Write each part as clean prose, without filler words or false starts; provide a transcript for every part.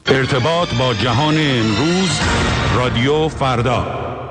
ارتباط با جهان امروز، رادیو فردا.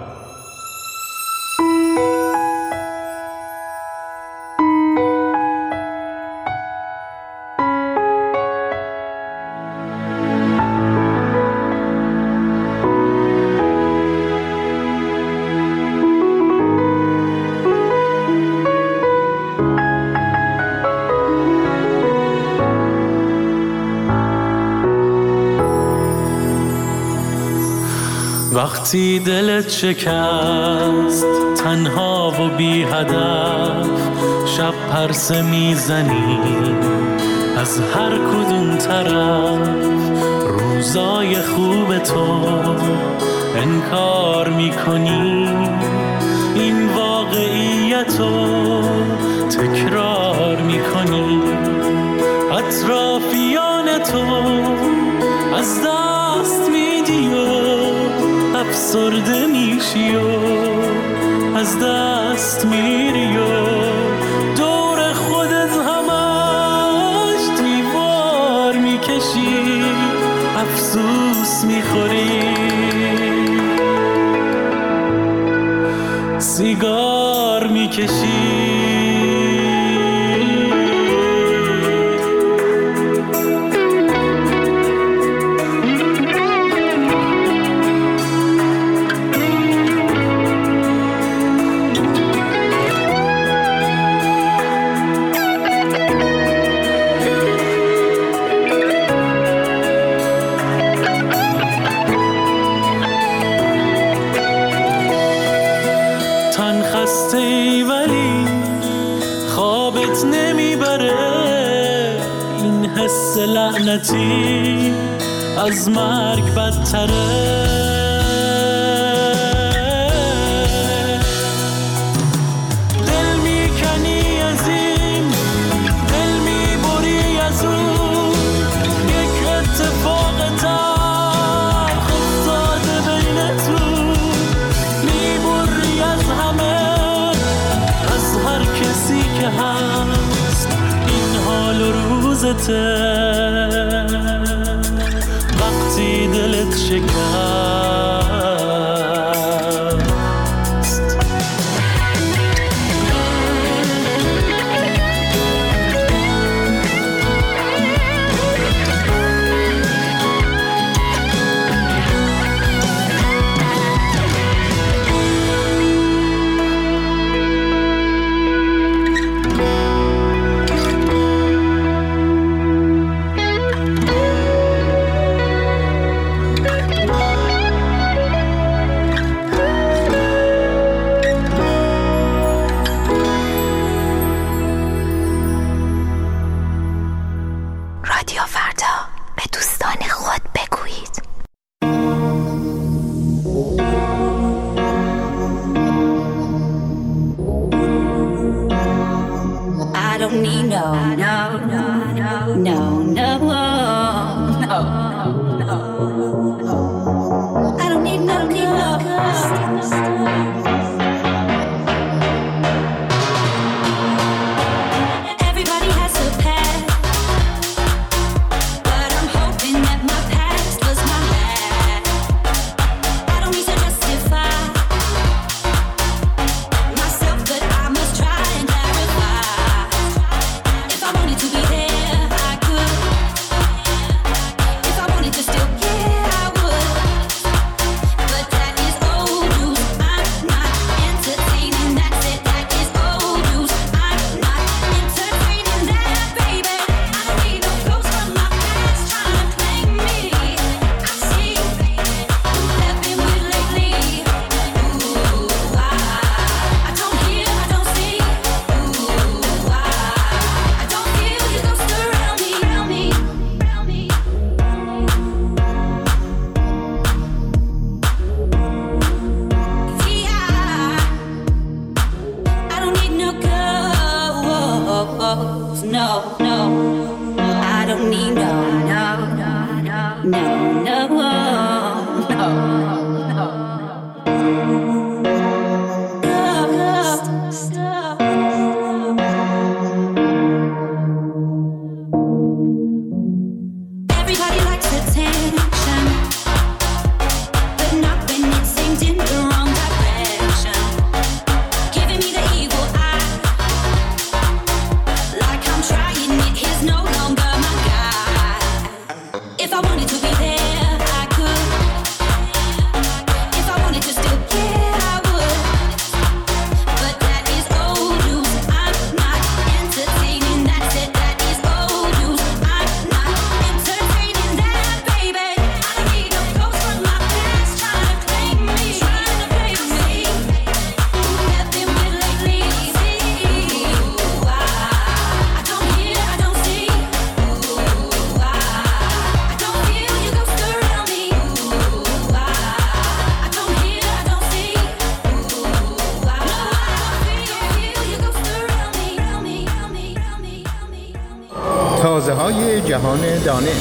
وقتی دلت شکست تنها و بی هدف، شب پرسه میزنی از هر کدوم طرف، روزای خوب تو انکار میکنی، این واقعیتو تکرار میکنی، اطرافیان تو از دست میدی و افسرده میشی و از دست میری و دور خودت همش دیوار میکشی، افسوس میخوری، سیگار میکشی. لعنتی از مرگ بدتره، دل میکنی از این، دل میبری از اون، یک اتفاق تلخ افتاده بینتون، میبری از همه، از هر کسی که هست، این حال و روزته. وقتی دلت شکست Everybody likes attention. I wanted to be there, I could. If I wanted to still care, I would. But that is old news. I'm not entertaining that. Said that is old news. I'm not entertaining that, baby. I don't need no ghost from my past trying to claim me, trying to blame me. Who have been with lately? I don't hear, I don't see. I don't feel you ghost around me. I don't hear, I don't see. No, I don't feel you ghost around me, around me, around me, around me, around me, around me. تازه‌های جهان دانش.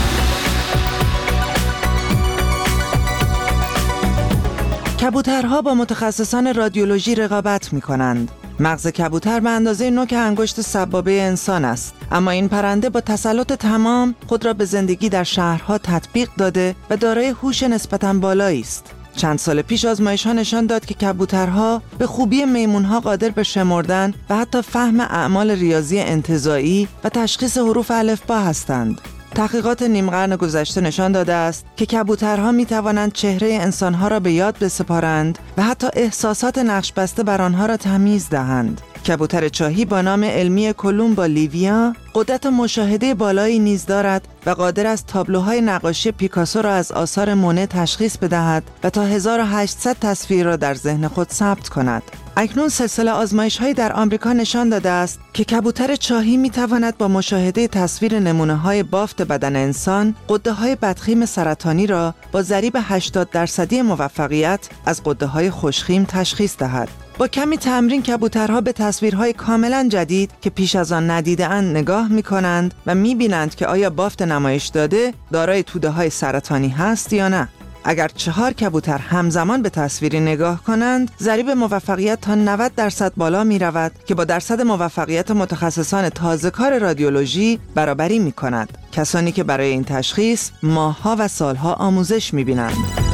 کبوترها با متخصصان رادیولوژی رقابت می‌کنند. مغز کبوتر به اندازه نوک انگشت سبابه انسان است، اما این پرنده با تسلط تمام خود را به زندگی در شهرها تطبیق داده و دارای هوش نسبتاً بالایی است. چند سال پیش آزمایش‌ها نشان داد که کبوترها به خوبی میمون‌ها قادر به شمردن و حتی فهم اعمال ریاضی انتزاعی و تشخیص حروف الفبا هستند. تحقیقات نیم قرن گذشته نشان داده است که کبوترها می توانند چهره انسانها را به یاد بسپارند و حتی احساسات نقش بسته بر آنها را تمیز دهند. کبوتر چاهی با نام علمی کولومبا لیویا قدرت مشاهده بالایی نیز دارد و قادر است تابلوهای نقاشی پیکاسو را از آثار مونه تشخیص بدهد و تا 1800 تصویر را در ذهن خود ثبت کند. اکنون سلسله آزمایش‌هایی در آمریکا نشان داده است که کبوتر چاهی می‌تواند با مشاهده تصویر نمونه‌های بافت بدن انسان غده‌های بدخیم سرطانی را با ضریب 80% موفقیت از غده‌های خوشخیم تشخیص دهد. با کمی تمرین کبوترها به تصویرهای کاملا جدید که پیش از آن ندیده‌اند نگاه می‌کنند و می‌بینند که آیا بافت نمایش داده دارای توده‌های سرطانی هست یا نه. اگر 4 کبوتر همزمان به تصویری نگاه کنند، ضریب موفقیت تا 90% بالا می رود که با درصد موفقیت متخصصان تازه‌کار رادیولوژی برابری می کند. کسانی که برای این تشخیص ماه‌ها و سال‌ها آموزش می بینند.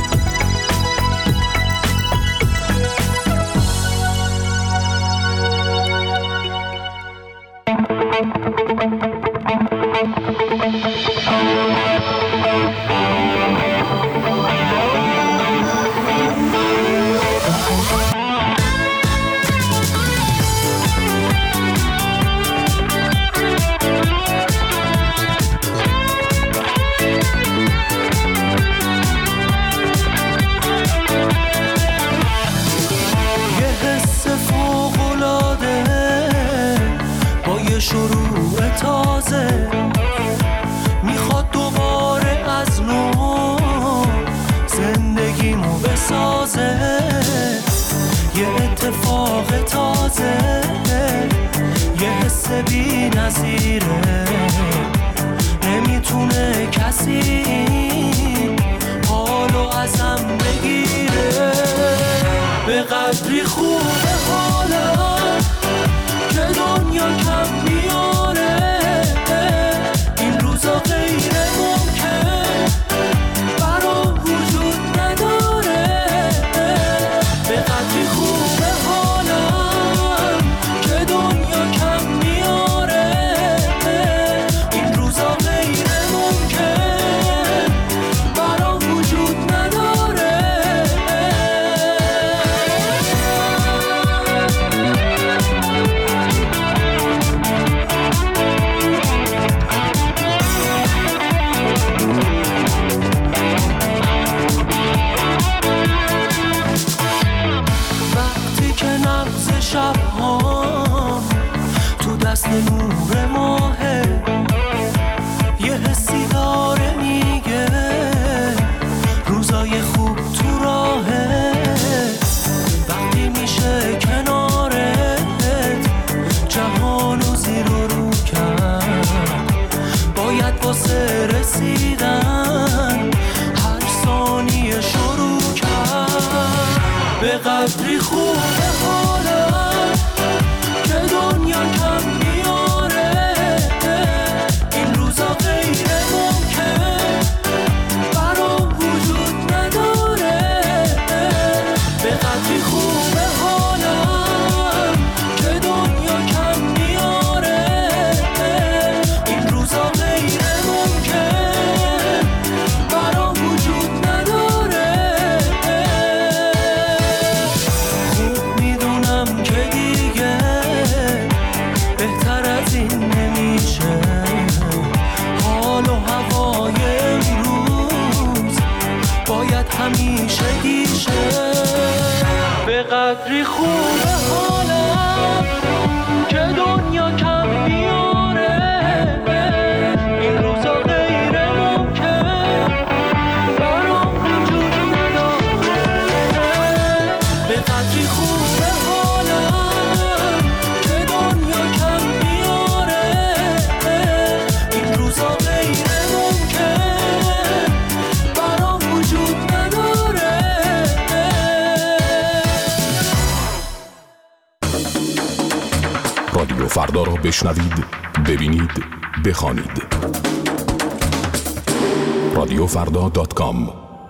شروع تازه میخواد دوباره از نو زندگیمو بسازه، یه اتفاق تازه، یه حس بی نظیره، نمیتونه کسی حالو ازم بگیره. به قدری خوبه حالم که دنیا کم میاره، این روزا غیر ممکن برام وجود نداره. به قدری خوبه حالم که دنیا کم میاره، این روزا غیر ممکن قدری خوبه حالم که دنیا کم میاره، این روزا غیر ممکن برام وجود نداره. به قدری خوبه حالم که دنیا کم میاره، این روزا غیر ممکن برام وجود نداره. رادیو فردا را بشنوید، ببینید، بخوانید. radiofrda.com.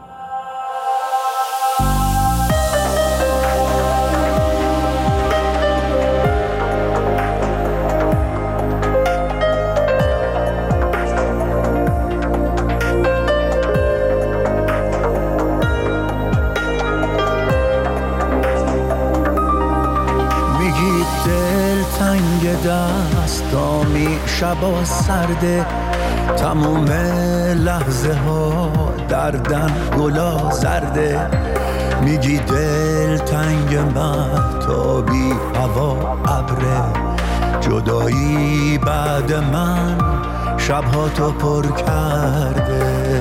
میگی دل تنگ دستامی، شبا سرده، تموم لحظه ها دردن، گلا زرده. میگی دل تنگ مهتابی، هوا ابره، جدایی بعد من شبها تو پر کرده.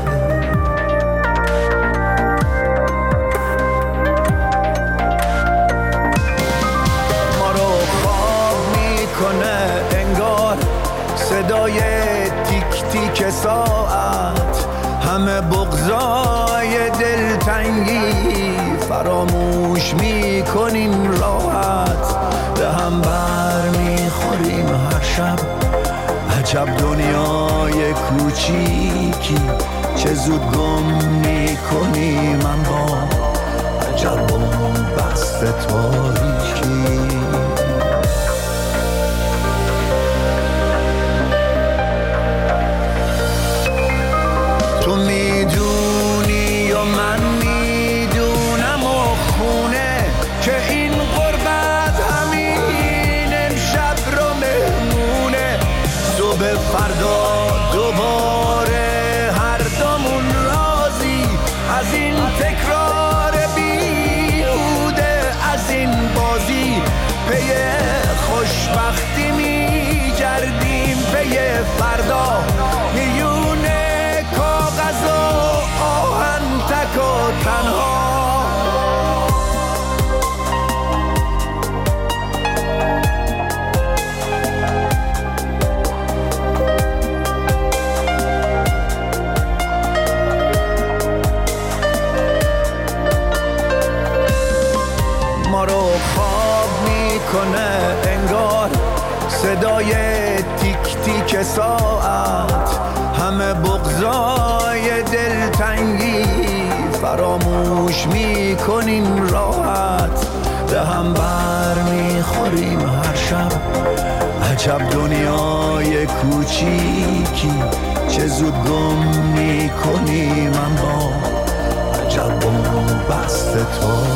ما رو خواب میکنه انگار صدای تیک تیک ساعت، همه بغضای دلتنگی فراموش میکنیم راحت. به هم بر میخوریم هر شب، عجب دنیای کوچیکی، چه زود گم میکنیم اما عجب بست تاریکی. تو میدونی و من میدونم و خونه که این غربت همین امشب رو مهمونه. صبح فردا دوباره هر دومون راضی از این تکرار بیهوده، از این بازی پی خوشبختی میگردیم، پی فردا میونه کاغذ و آهن تک و تنها. ما رو خواب میکنه انگار صدای تیک تیک ساعت، همه بغضای دلتنگی فراموش میکنیم راحت. به هم بر میخوریم هر شب، عجب دنیای کوچیکی، چه زود گم میکنیم اما عجب بست تو.